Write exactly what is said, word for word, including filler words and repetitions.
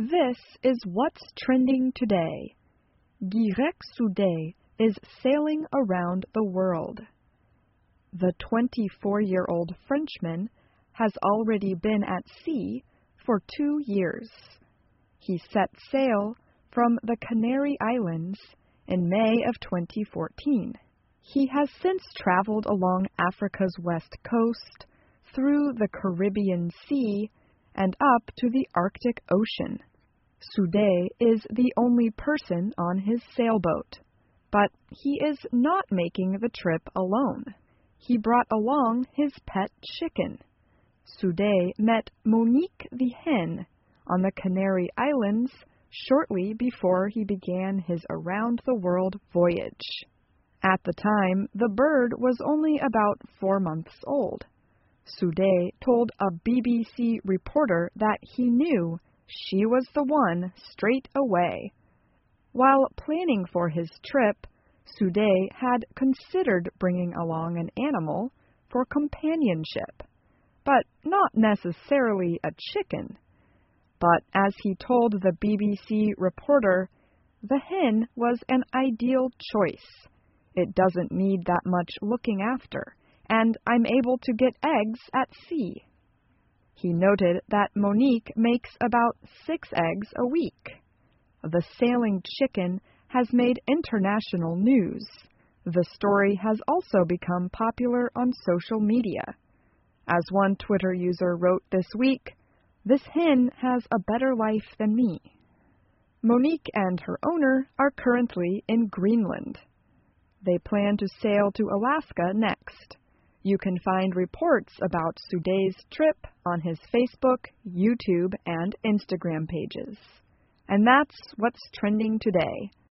This is what's trending today. Guirec Soudet is sailing around the world. The twenty-four-year-old Frenchman has already been at sea for two years. He set sail from the Canary Islands in May of twenty fourteen. He has since traveled along Africa's west coast, through the Caribbean Sea, and up to the Arctic Ocean. Soudet is the only person on his sailboat, but he is not making the trip alone. He brought along his pet chicken. Soudet met Monique the hen on the Canary Islands shortly before he began his around-the-world voyage. At the time, the bird was only about four months old. Soudet told a B B C reporter that he knew she was the one straight away. While planning for his trip, Soudet had considered bringing along an animal for companionship, but not necessarily a chicken. But as he told the B B C reporter, the hen was an ideal choice. It doesn't need that much looking after, and I'm able to get eggs at sea. He noted that Monique makes about six eggs a week. The sailing chicken has made international news. The story has also become popular on social media. As one Twitter user wrote this week, "This hen has a better life than me." Monique and her owner are currently in Greenland. They plan to sail to Alaska next. You can find reports about Soudet's trip on his Facebook, YouTube, and Instagram pages. And that's what's trending today.